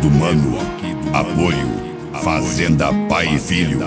do Mano. Apoio Fazenda Pai e Filho.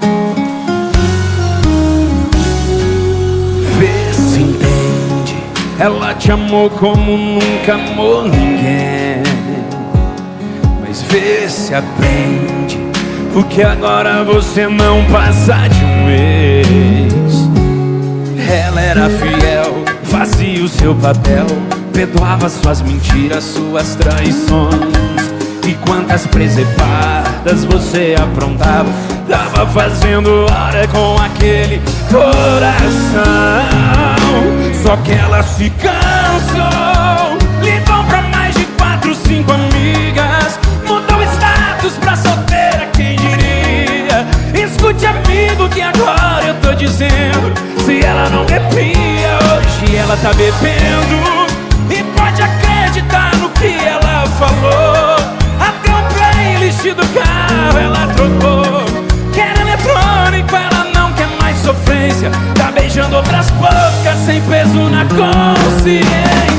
Vê se entende, ela te amou como nunca amou ninguém. Mas vê se aprende, porque agora você não passa de um ex. Ela era fiel, fazia o seu papel, perdoava suas mentiras, suas traições. E quantas presepadas você aprontava, tava fazendo hora com aquele coração. Só que ela se cansou, ligou pra mais de 4, 5 amigas, mudou o status pra solteira, quem diria. Escute, amigo, que agora eu tô dizendo, se ela não bebia, hoje ela tá bebendo. E pode acreditar no que ela falou, até o playlist do carro ela trocou. Quer eletrônico, ela não quer mais sofrência, tá beijando outras bocas sem peso na consciência.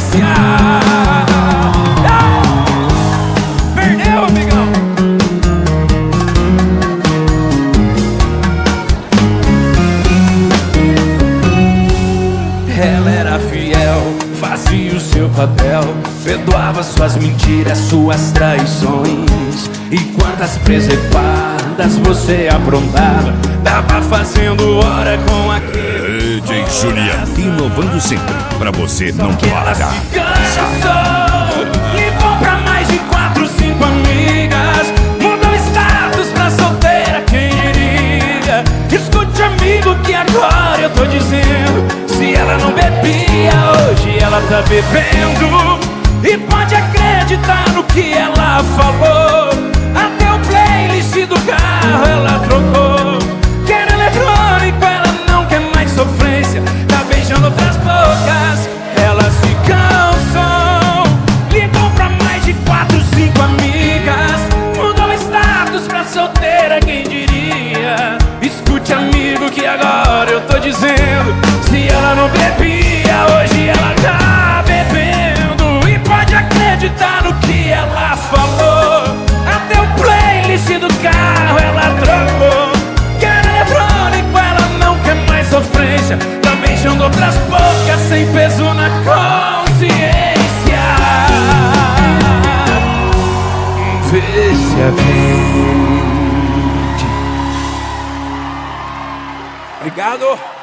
Perdeu, amigão. Ela era fiel, fazia o seu papel, perdoava suas mentiras, suas traições. E quantas presepadas você aprontava, tava fazendo hora com aquele DJ Juliano, inovando sempre, pra você não parar. Ligou pra mais de 4, 5 amigas, mudou status pra solteira, quem diria. Escute, amigo, que agora eu tô dizendo, se ela não bebia, hoje ela tá bebendo. E pode acreditar no que ela falou, até o playlist do carro ela trocou. Quer eletrônico, ela não quer mais sofrência, tá beijando outras bocas, ela se cansou. Ligou pra mais de 4, 5 amigas, mudou status pra solteira, quem diria. Escute, amigo, que agora eu tô dizendo, se ela não bebia, hoje ela tá bebendo. E pode acreditar no que ela falou, até o playlist do carro ela trocou. Quer eletrônico, ela não quer mais sofrência, tá beijando outras bocas sem peso na consciência. Vê se aprende. Obrigado.